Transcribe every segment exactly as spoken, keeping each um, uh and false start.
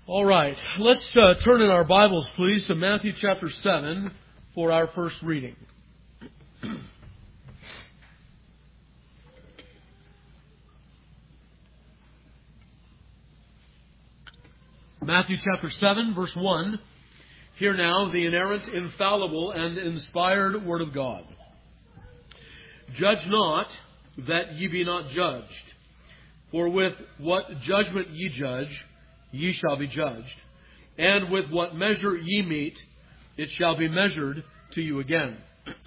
All right, let's uh, turn in our Bibles, please, to Matthew chapter seven for our first reading. Matthew chapter seven, verse one. Hear now the inerrant, infallible, and inspired Word of God. Judge not, that ye be not judged. For with what judgment ye judge, ye shall be judged. And with what measure ye mete, it shall be measured to you again.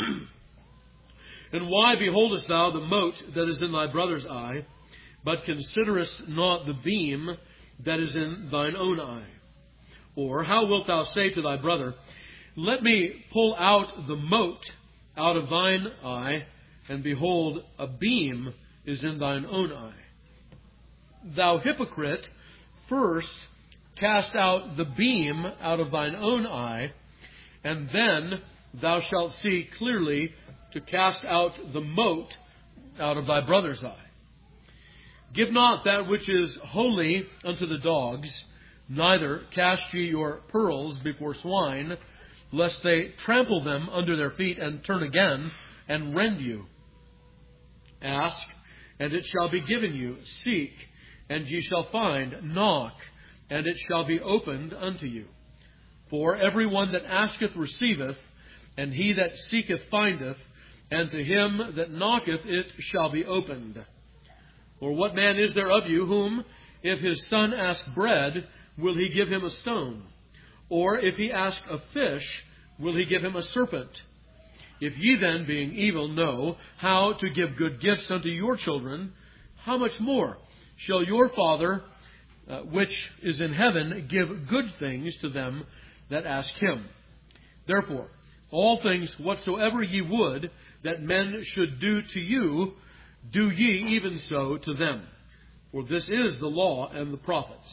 And why beholdest thou the mote that is in thy brother's eye, but considerest not the beam that is in thine own eye? Or how wilt thou say to thy brother, Let me pull out the mote out of thine eye, and behold, a beam is in thine own eye? Thou hypocrite, first cast out the beam out of thine own eye, and then thou shalt see clearly to cast out the mote out of thy brother's eye. Give not that which is holy unto the dogs, neither cast ye your pearls before swine, lest they trample them under their feet and turn again and rend you. Ask, and it shall be given you. Seek, and ye shall find. Knock, and it shall be opened unto you. For every one that asketh receiveth, and he that seeketh findeth, and to him that knocketh it shall be opened. Or what man is there of you whom, if his son ask bread, will he give him a stone? Or if he ask a fish, will he give him a serpent? If ye then, being evil, know how to give good gifts unto your children, how much more shall your Father, uh, which is in heaven, give good things to them that ask him? Therefore, all things whatsoever ye would that men should do to you, do ye even so to them. For this is the law and the prophets.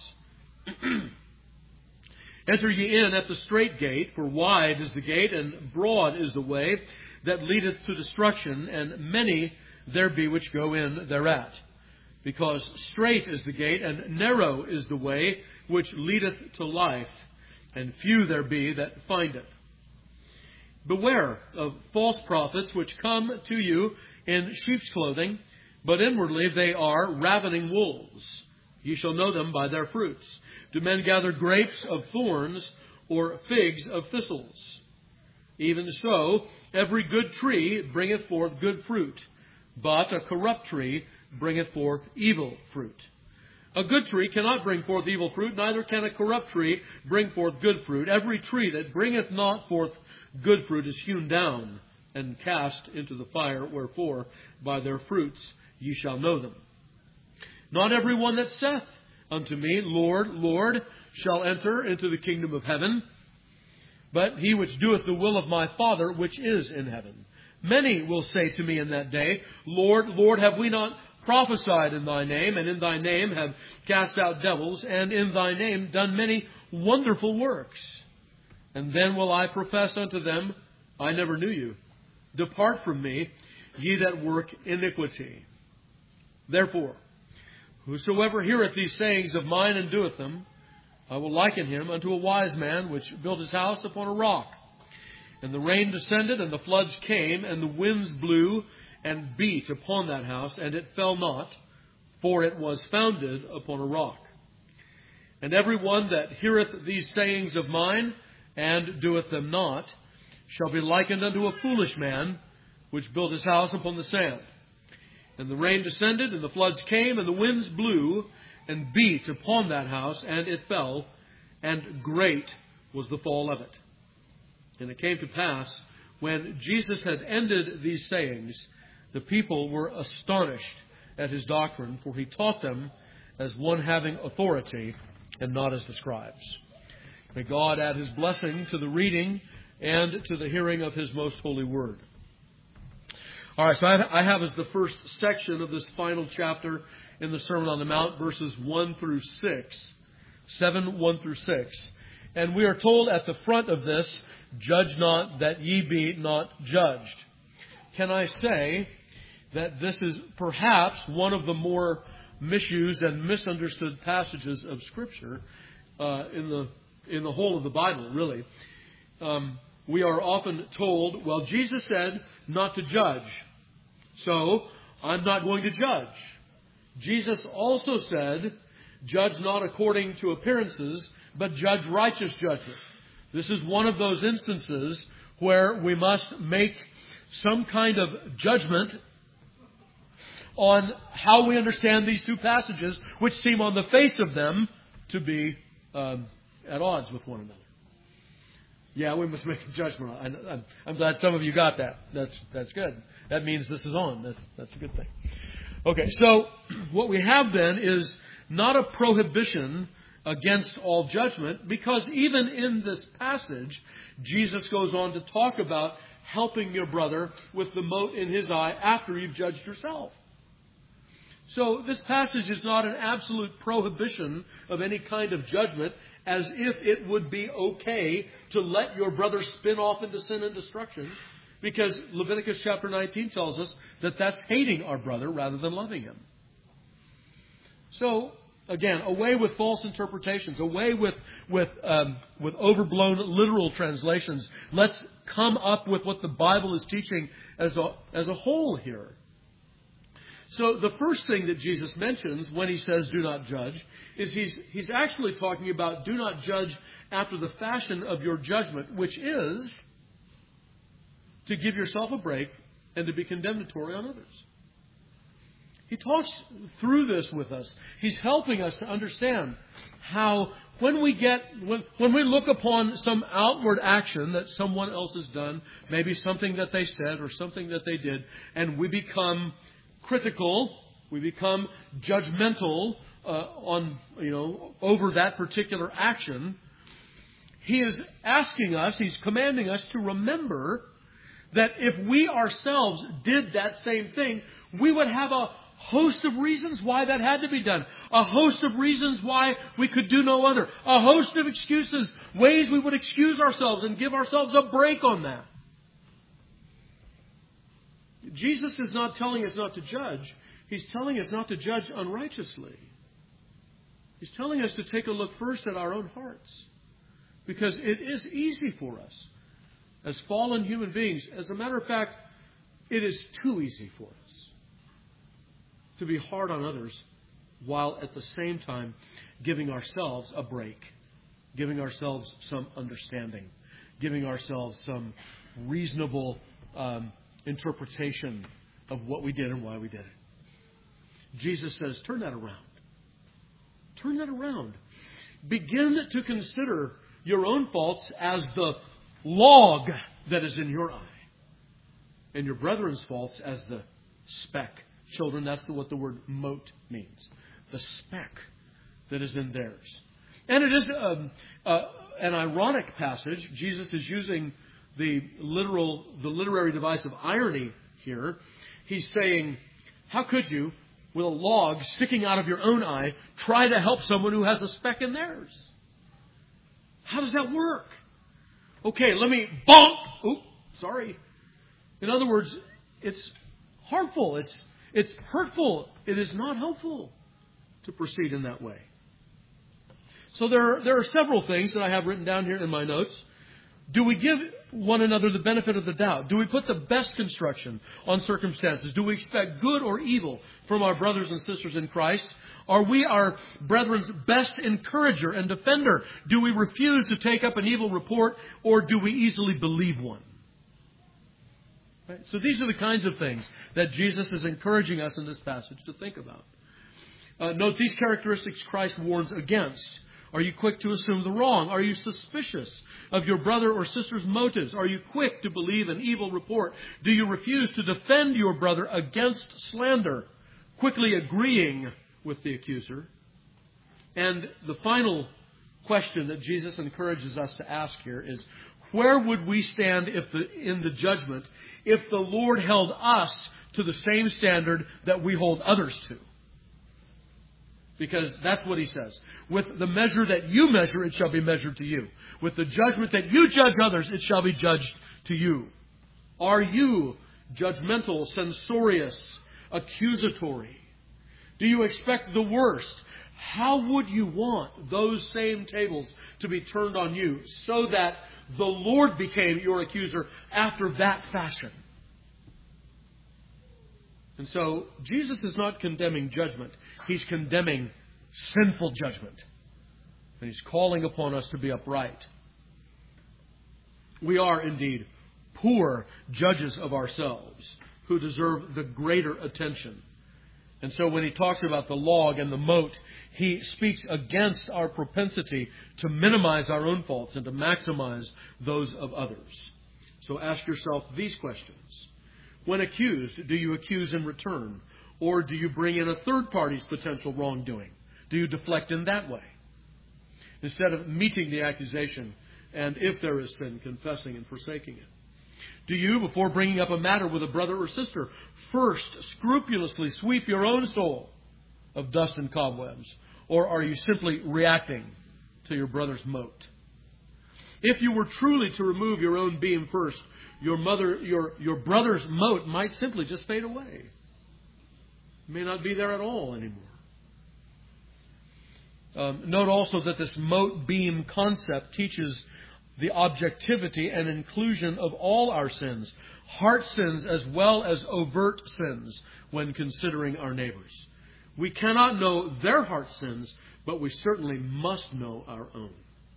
Enter ye in at the strait gate, for wide is the gate, and broad is the way that leadeth to destruction, and many there be which go in thereat. Because strait is the gate, and narrow is the way which leadeth to life, and few there be that find it. Beware of false prophets which come to you in sheep's clothing, but inwardly they are ravening wolves. Ye shall know them by their fruits. Do men gather grapes of thorns, or figs of thistles? Even so, every good tree bringeth forth good fruit, but a corrupt tree bringeth forth evil fruit. A good tree cannot bring forth evil fruit, neither can a corrupt tree bring forth good fruit. Every tree that bringeth not forth good fruit is hewn down and cast into the fire, wherefore by their fruits ye shall know them. Not every one that saith unto me, Lord, Lord, shall enter into the kingdom of heaven, but he which doeth the will of my Father which is in heaven. Many will say to me in that day, Lord, Lord, have we not prophesied in thy name, and in thy name have cast out devils, and in thy name done many wonderful works? And then will I profess unto them, I never knew you. Depart from me, ye that work iniquity. Therefore, whosoever heareth these sayings of mine and doeth them, I will liken him unto a wise man which built his house upon a rock. And the rain descended, and the floods came, and the winds blew and beat upon that house, and it fell not, for it was founded upon a rock. And every one that heareth these sayings of mine, and doeth them not, shall be likened unto a foolish man, which built his house upon the sand. And the rain descended, and the floods came, and the winds blew, and beat upon that house, and it fell, and great was the fall of it. And it came to pass, when Jesus had ended these sayings, the people were astonished at his doctrine, for he taught them as one having authority, and not as the scribes. May God add his blessing to the reading and to the hearing of his most holy word. All right, so I have as the first section of this final chapter in the Sermon on the Mount, verses one through six. seven, one through six. And we are told at the front of this, judge not that ye be not judged. Can I say that this is perhaps one of the more misused and misunderstood passages of Scripture uh, in the in the whole of the Bible, really. Um, we are often told, well, Jesus said not to judge, so I'm not going to judge. Jesus also said, judge not according to appearances, but judge righteous judgment. This is one of those instances where we must make some kind of judgment on how we understand these two passages, which seem on the face of them to be um, at odds with one another. Yeah, we must make a judgment. I, I'm, I'm glad some of you got that. That's that's good. That means this is on. That's that's a good thing. Okay, so what we have then is not a prohibition against all judgment, because even in this passage, Jesus goes on to talk about helping your brother with the mote in his eye after you've judged yourself. So this passage is not an absolute prohibition of any kind of judgment, as if it would be okay to let your brother spin off into sin and destruction, because Leviticus chapter nineteen tells us that that's hating our brother rather than loving him. So, again, away with false interpretations, away with with um, with overblown literal translations. Let's come up with what the Bible is teaching as a as a whole here. So the first thing that Jesus mentions when he says do not judge is he's he's actually talking about do not judge after the fashion of your judgment, which is to give yourself a break and to be condemnatory on others. He talks through this with us. He's helping us to understand how when we get when, when we look upon some outward action that someone else has done, maybe something that they said or something that they did, and we become critical, we become judgmental uh, on you know over that particular action, he is asking us, he's commanding us to remember that if we ourselves did that same thing, we would have a host of reasons why that had to be done. A host of reasons why we could do no other. A host of excuses, ways we would excuse ourselves and give ourselves a break on that. Jesus is not telling us not to judge. He's telling us not to judge unrighteously. He's telling us to take a look first at our own hearts. Because it is easy for us as fallen human beings. As a matter of fact, it is too easy for us to be hard on others while at the same time giving ourselves a break, giving ourselves some understanding, giving ourselves some reasonable um, interpretation of what we did and why we did it. Jesus says, turn that around. Turn that around. Begin to consider your own faults as the log that is in your eye, and your brethren's faults as the speck. Children, that's what the word mote means. The speck that is in theirs. And it is um, uh, an ironic passage. Jesus is using the literal, the literary device of irony here. He's saying, how could you, with a log sticking out of your own eye, try to help someone who has a speck in theirs? How does that work? Okay, let me bonk. Oop, sorry. In other words, it's harmful. It's it's hurtful. It is not helpful to proceed in that way. So there are, there are several things that I have written down here in my notes. Do we give one another the benefit of the doubt? Do we put the best construction on circumstances? Do we expect good or evil from our brothers and sisters in Christ? Are we our brethren's best encourager and defender? Do we refuse to take up an evil report, or do we easily believe one? Right? So these are the kinds of things that Jesus is encouraging us in this passage to think about. Uh, note these characteristics Christ warns against. Are you quick to assume the wrong? Are you suspicious of your brother or sister's motives? Are you quick to believe an evil report? Do you refuse to defend your brother against slander, quickly agreeing with the accuser? And the final question that Jesus encourages us to ask here is, where would we stand if the, in the judgment if the Lord held us to the same standard that we hold others to? Because that's what he says. With the measure that you measure, it shall be measured to you. With the judgment that you judge others, it shall be judged to you. Are you judgmental, censorious, accusatory? Do you expect the worst? how would you want those same tables to be turned on you so that the Lord became your accuser after that fashion? And so Jesus is not condemning judgment. He's condemning sinful judgment. And He's calling upon us to be upright. We are indeed poor judges of ourselves who deserve the greater attention. And so when He talks about the log and the mote, He speaks against our propensity to minimize our own faults and to maximize those of others. So ask yourself these questions. When accused, do you accuse in return? Or do you bring in a third party's potential wrongdoing? Do you deflect in that way? Instead of meeting the accusation and, if there is sin, confessing and forsaking it. Do you, before bringing up a matter with a brother or sister, first scrupulously sweep your own soul of dust and cobwebs? Or are you simply reacting to your brother's mote? If you were truly to remove your own beam first, your mother, your, your brother's mote might simply just fade away. It may not be there at all anymore. Um, note also that this mote beam concept teaches the objectivity and inclusion of all our sins, heart sins as well as overt sins, when considering our neighbors. We cannot know their heart sins, but we certainly must know our own.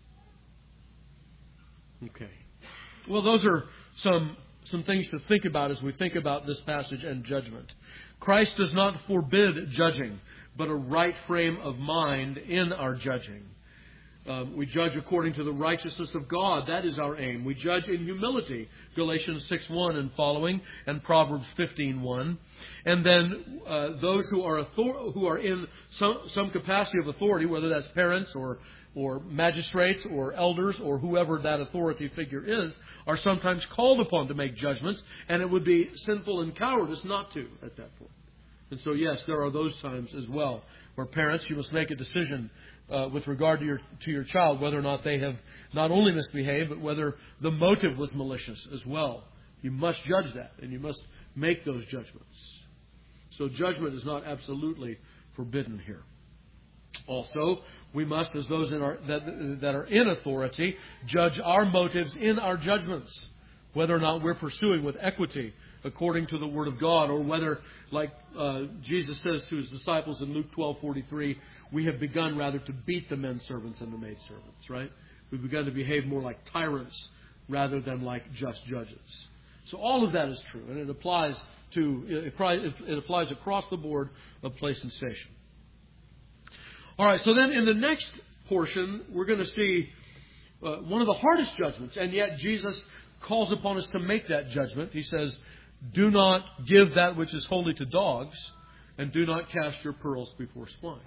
Okay. Well, those are some, some things to think about as we think about this passage and judgment. Christ does not forbid judging, but a right frame of mind in our judging. Um, we judge according to the righteousness of God. That is our aim. We judge in humility, Galatians six one and following, and Proverbs fifteen one. And then uh, those who are author- who are in some, some capacity of authority, whether that's parents or or magistrates or elders or whoever that authority figure is, are sometimes called upon to make judgments, and it would be sinful and cowardice not to at that point. And so, yes, there are those times as well where parents, you must make a decision uh, with regard to your to your child, whether or not they have not only misbehaved, but whether the motive was malicious as well. You must judge that, and you must make those judgments. So judgment is not absolutely forbidden here. Also, we must, as those in our, that, that are in authority, judge our motives in our judgments, whether or not we're pursuing with equity according to the Word of God, or whether, like uh, Jesus says to His disciples in Luke twelve forty-three, we have begun rather to beat the men servants and the maid servants, right? We've begun to behave more like tyrants rather than like just judges. So all of that is true, and it applies to it applies across the board of place and station. All right, so then in the next portion, we're going to see uh, one of the hardest judgments, and yet Jesus calls upon us to make that judgment. He says, do not give that which is holy to dogs, and do not cast your pearls before swine.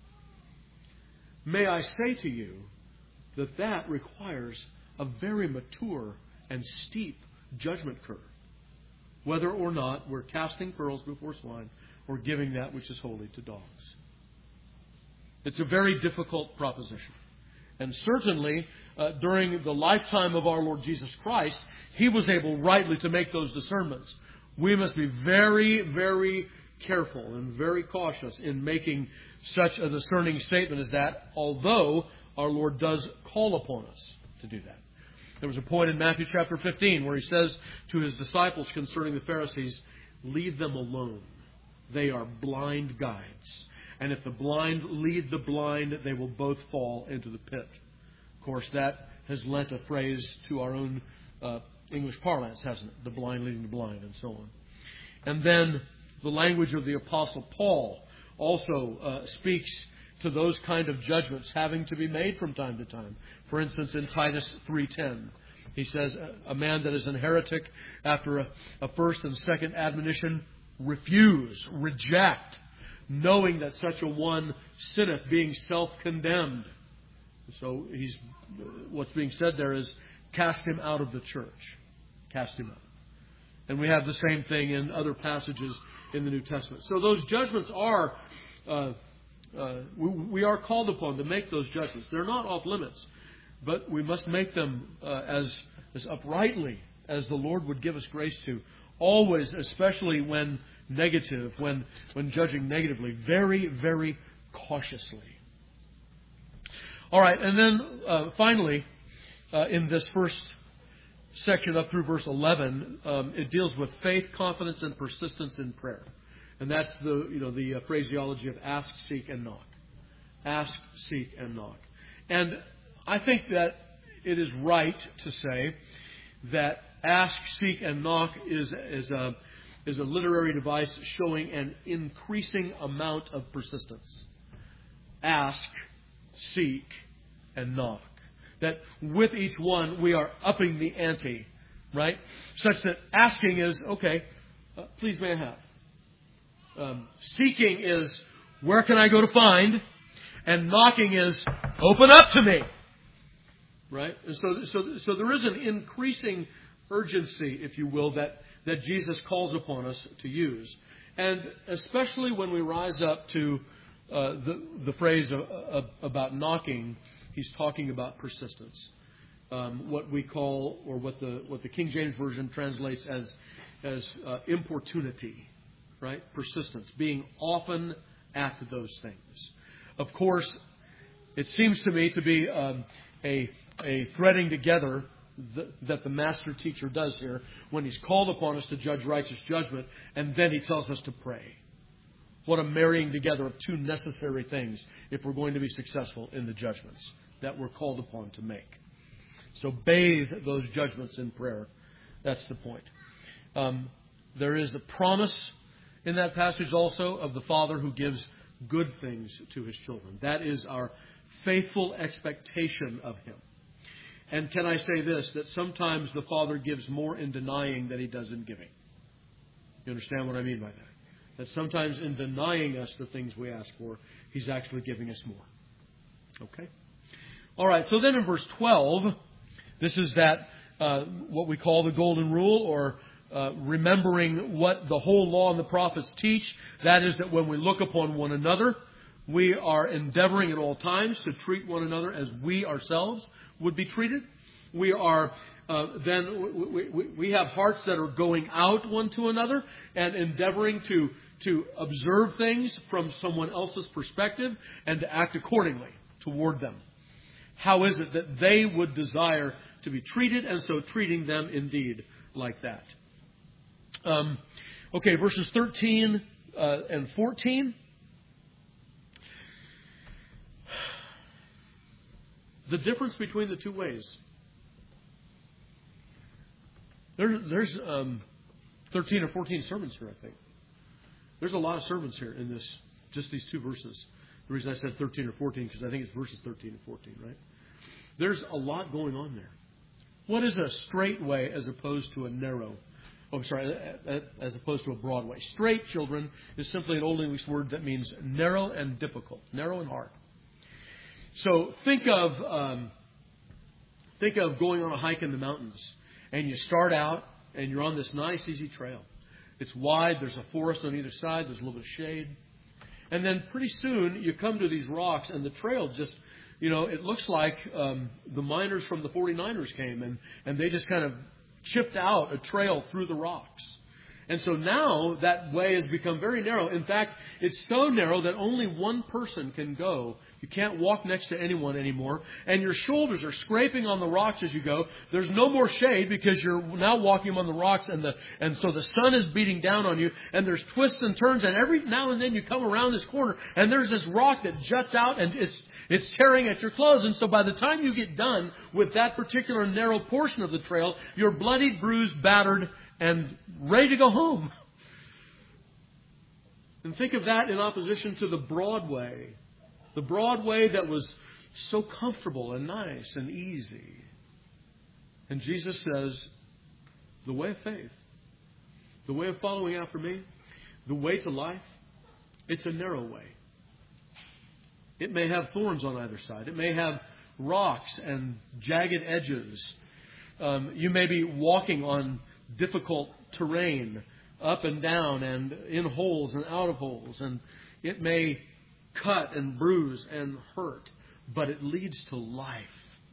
May I say to you that that requires a very mature and steep judgment curve, whether or not we're casting pearls before swine or giving that which is holy to dogs. It's a very difficult proposition. And certainly, uh, during the lifetime of our Lord Jesus Christ, He was able rightly to make those discernments. We must be very, very careful and very cautious in making such a discerning statement as that, although our Lord does call upon us to do that. There was a point in Matthew chapter fifteen where He says to His disciples concerning the Pharisees, leave them alone. They are blind guides. And if the blind lead the blind, they will both fall into the pit. Of course, that has lent a phrase to our own uh, English parlance, hasn't it? The blind leading the blind, and so on. And then the language of the Apostle Paul also uh, speaks to those kind of judgments having to be made from time to time. For instance, in Titus three ten, he says, a man that is an heretic after a, a first and second admonition, refuse, reject, knowing that such a one sinneth, being self-condemned. So he's what's being said there is, cast him out of the church. Cast him out. And we have the same thing in other passages in the New Testament. So those judgments are, uh, uh, we, we are called upon to make those judgments. They're not off limits, but we must make them uh, as, as uprightly as the Lord would give us grace to. Always, especially when negative, when, when judging negatively, very, very cautiously. All right, and then uh, finally, uh, in this first section up through verse eleven, um, it deals with faith, confidence, and persistence in prayer. And that's the you know the uh, phraseology of ask, seek, and knock. Ask, seek, and knock. And I think that it is right to say that ask, seek, and knock is is a is a literary device showing an increasing amount of persistence. Ask, seek, and knock. That with each one we are upping the ante, right? Such that asking is, okay, uh, please may I have. Um, seeking is, where can I go to find? And knocking is, open up to me. Right? And so, so, so there is an increasing urgency, if you will, that, that Jesus calls upon us to use. And especially when we rise up to uh, the, the phrase of, of, about knocking, he's talking about persistence. Um, what we call, or what the what the King James Version translates as as uh, importunity, right? Persistence, being often at those things. Of course, it seems to me to be um, a a threading together th- that the master teacher does here when he's called upon us to judge righteous judgment, and then he tells us to pray. What a marrying together of two necessary things if we're going to be successful in the judgments that we're called upon to make. So bathe those judgments in prayer. That's the point. Um, there is a promise in that passage also of the Father who gives good things to His children. That is our faithful expectation of Him. And can I say this, that sometimes the Father gives more in denying than He does in giving. You understand what I mean by that? That sometimes in denying us the things we ask for, He's actually giving us more. Okay? All right, so then in verse twelve, this is that uh, what we call the golden rule, or uh, remembering what the whole law and the prophets teach. That is that when we look upon one another, we are endeavoring at all times to treat one another as we ourselves would be treated. We are uh, then we, we, we have hearts that are going out one to another and endeavoring to to observe things from someone else's perspective and to act accordingly toward them. How is it that they would desire to be treated, and so treating them indeed like that? Um, okay, verses thirteen uh, and fourteen. The difference between the two ways. There, there's um, thirteen or fourteen sermons here, I think. There's a lot of sermons here in this, just these two verses. The reason I said thirteen or fourteen, because I think it's verses thirteen and fourteen, right? There's a lot going on there. What is a straight way as opposed to a narrow? Oh, I'm sorry, as opposed to a broad way. Straight, children, is simply an Old English word that means narrow and difficult, narrow and hard. So think of um, think of going on a hike in the mountains, and you start out and you're on this nice, easy trail. It's wide. There's a forest on either side. There's a little bit of shade. And then pretty soon you come to these rocks, and the trail just, you know, it looks like um, the miners from the forty-niners came, and, and they just kind of chipped out a trail through the rocks. And so now that way has become very narrow. In fact, it's so narrow that only one person can go. You can't walk next to anyone anymore. And your shoulders are scraping on the rocks as you go. There's no more shade because you're now walking on the rocks, and the and so the sun is beating down on you. And there's twists and turns, and every now and then you come around this corner, and there's this rock that juts out, and it's it's tearing at your clothes. And so by the time you get done with that particular narrow portion of the trail, you're bloodied, bruised, battered, and ready to go home. And think of that in opposition to the broad way. The broad way that was so comfortable and nice and easy. And Jesus says, the way of faith, the way of following after me, the way to life, it's a narrow way. It may have thorns on either side. It may have rocks and jagged edges. Um, you may be walking on difficult terrain, up and down and in holes and out of holes. And it may cut and bruise and hurt, but it leads to life.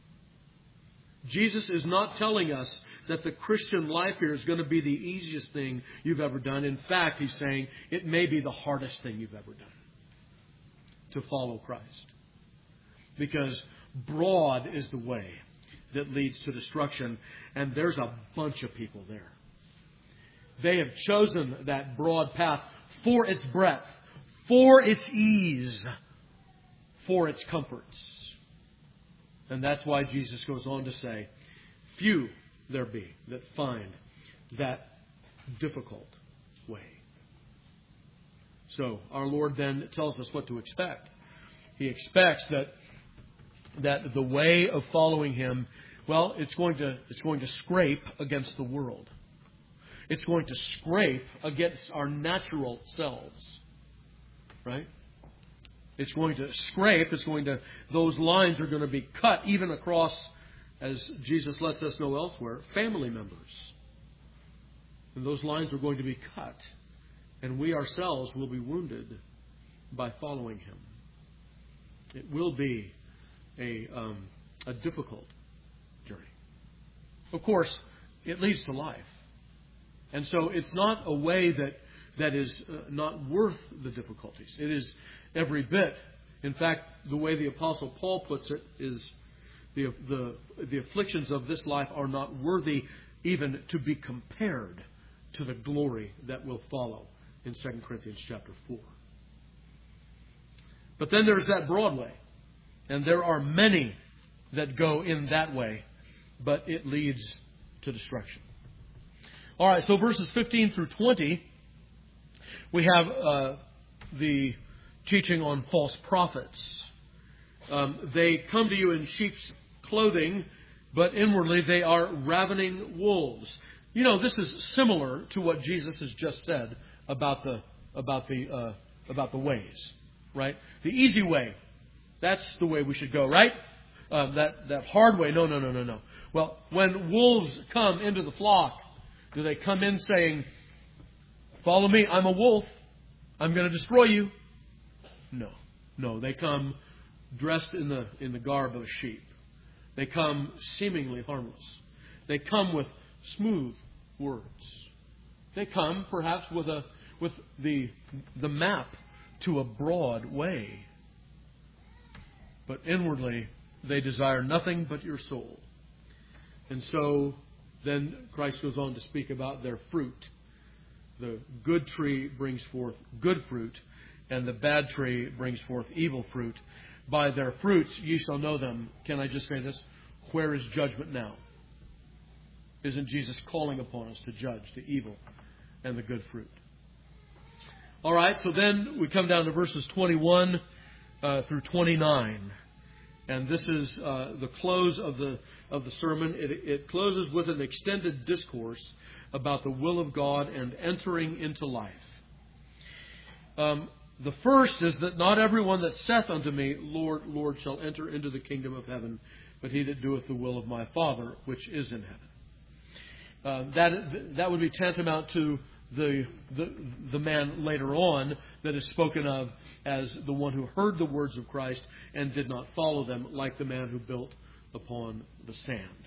Jesus is not telling us that the Christian life here is going to be the easiest thing you've ever done. In fact, He's saying it may be the hardest thing you've ever done to follow Christ. Because broad is the way that leads to destruction, and there's a bunch of people there. They have chosen that broad path for its breadth, for its ease, for its comforts. And that's why Jesus goes on to say, few there be that find that difficult way. So our Lord then tells us what to expect. He expects that that the way of following Him, well, it's going to it's going to scrape against the world. It's going to scrape against our natural selves. Right? It's going to scrape, it's going to those lines are going to be cut even across, as Jesus lets us know elsewhere, family members. And those lines are going to be cut. And we ourselves will be wounded by following Him. It will be a, um, a difficult journey. Of course, it leads to life. And so it's not a way that, that is uh, not worth the difficulties. It is every bit. In fact, the way the Apostle Paul puts it is the, the, the afflictions of this life are not worthy even to be compared to the glory that will follow in Second Corinthians chapter four. But then there's that broad way. And there are many that go in that way, but it leads to destruction. All right, so verses fifteen through twenty, we have uh, the teaching on false prophets. Um, they come to you in sheep's clothing, but inwardly they are ravening wolves. You know, this is similar to what Jesus has just said about the about the uh, about the ways, right? The easy way, that's the way we should go, right? Uh, that that hard way, no, no, no, no, no. Well, when wolves come into the flock, do they come in saying, "Follow me, I'm a wolf, I'm going to destroy you"? No, no. They come dressed in the in the garb of a sheep. They come seemingly harmless. They come with smooth words. They come perhaps with a with the the map to a broad way. But inwardly they desire nothing but your soul. And so then Christ goes on to speak about their fruit. The good tree brings forth good fruit, and the bad tree brings forth evil fruit. By their fruits ye shall know them. Can I just say this? Where is judgment now? Isn't Jesus calling upon us to judge the evil and the good fruit? All right, so then we come down to verses twenty-one uh, through twenty-nine. And this is uh, the close of the of the sermon. It, it closes with an extended discourse about the will of God and entering into life. Um, the first is that not everyone that saith unto me, Lord, Lord, shall enter into the kingdom of heaven, but he that doeth the will of my Father, which is in heaven. Uh, that that would be tantamount to the, the the man later on that is spoken of as the one who heard the words of Christ and did not follow them, like the man who built upon the sand.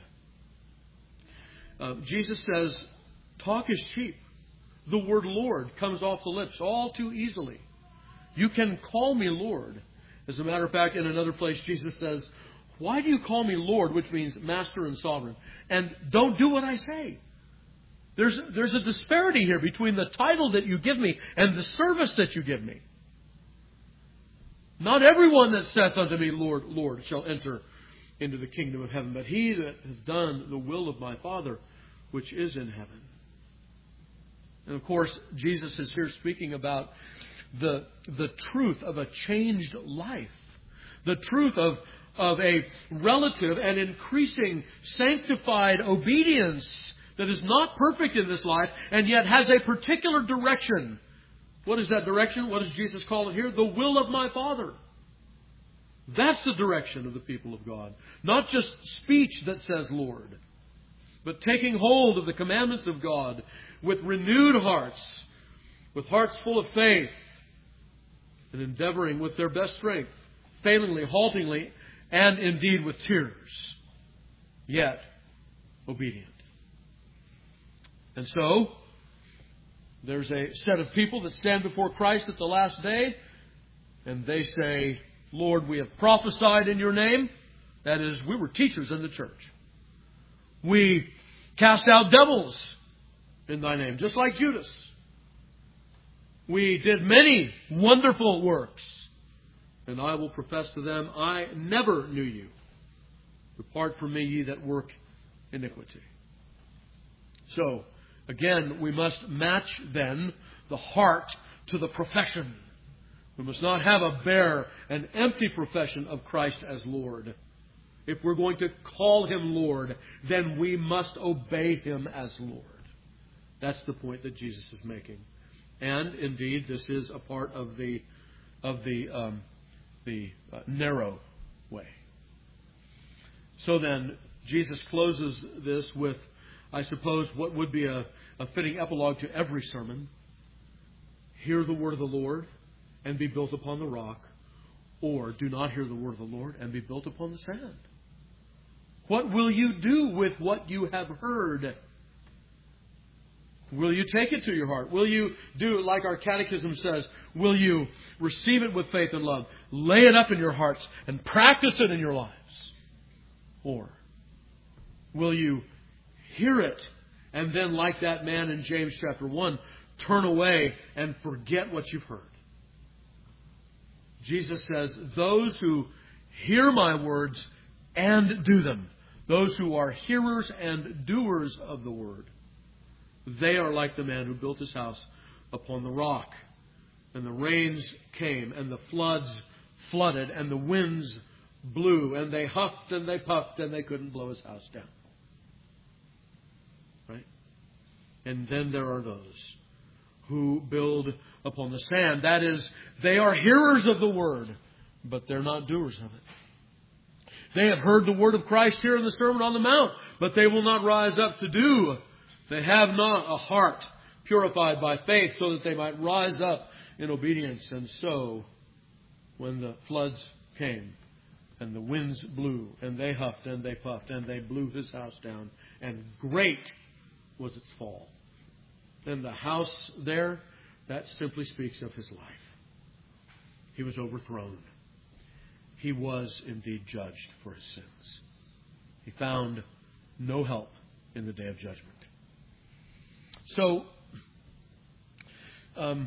Uh, Jesus says, talk is cheap. The word Lord comes off the lips all too easily. You can call me Lord. As a matter of fact, in another place, Jesus says, why do you call me Lord, which means master and sovereign, and don't do what I say? There's, there's a disparity here between the title that you give me and the service that you give me. Not everyone that saith unto me, Lord, Lord, shall enter into the kingdom of heaven, but he that has done the will of my Father, which is in heaven. And of course, Jesus is here speaking about the, the truth of a changed life. The truth of, of a relative and increasing sanctified obedience that is not perfect in this life and yet has a particular direction. What is that direction? What does Jesus call it here? The will of my Father. That's the direction of the people of God. Not just speech that says Lord, but taking hold of the commandments of God with renewed hearts, with hearts full of faith, and endeavoring with their best strength, failingly, haltingly, and indeed with tears, yet obedient. And so, there's a set of people that stand before Christ at the last day, and they say, Lord, we have prophesied in your name. That is, we were teachers in the church. We cast out devils in thy name, just like Judas. We did many wonderful works. And I will profess to them, I never knew you. Depart from me, ye that work iniquity. So, again, we must match then the heart to the profession. We must not have a bare and empty profession of Christ as Lord. If we're going to call Him Lord, then we must obey Him as Lord. That's the point that Jesus is making. And indeed, this is a part of the of the um, the uh, narrow way. So then, Jesus closes this with, I suppose, what would be a, a fitting epilogue to every sermon. Hear the word of the Lord and be built upon the rock, or do not hear the word of the Lord and be built upon the sand. What will you do with what you have heard? Will you take it to your heart? Will you do, like our catechism says, will you receive it with faith and love, lay it up in your hearts, and practice it in your lives? Or will you hear it and then, like that man in James chapter one, turn away and forget what you've heard? Jesus says, those who hear my words and do them, those who are hearers and doers of the word, they are like the man who built his house upon the rock. And the rains came, and the floods flooded, and the winds blew, and they huffed and they puffed, and they couldn't blow his house down. Right? And then there are those who build upon the sand. That is, they are hearers of the word, but they're not doers of it. They have heard the word of Christ here in the Sermon on the Mount, but they will not rise up to do. They have not a heart purified by faith so that they might rise up in obedience. And so, when the floods came and the winds blew and they huffed and they puffed and they blew his house down, and great was its fall. And the house there, that simply speaks of his life. He was overthrown. He was indeed judged for his sins. He found no help in the day of judgment. So, um,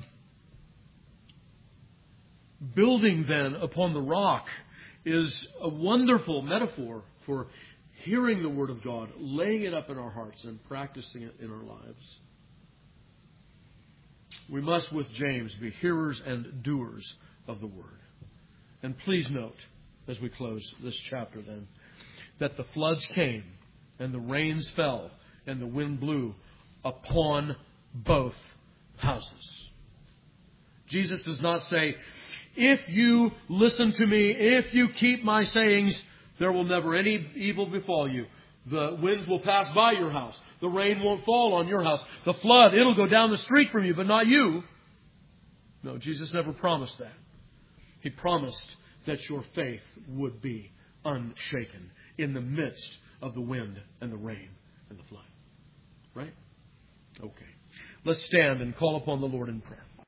building then upon the rock is a wonderful metaphor for hearing the Word of God, laying it up in our hearts, and practicing it in our lives. We must, with James, be hearers and doers of the Word. And please note, as we close this chapter then, that the floods came, and the rains fell, and the wind blew upon both houses. Jesus does not say, if you listen to me, if you keep my sayings, there will never any evil befall you. The winds will pass by your house. The rain won't fall on your house. The flood, it'll go down the street from you, but not you. No, Jesus never promised that. He promised that your faith would be unshaken in the midst of the wind and the rain and the flood. Right? Okay. Let's stand and call upon the Lord in prayer.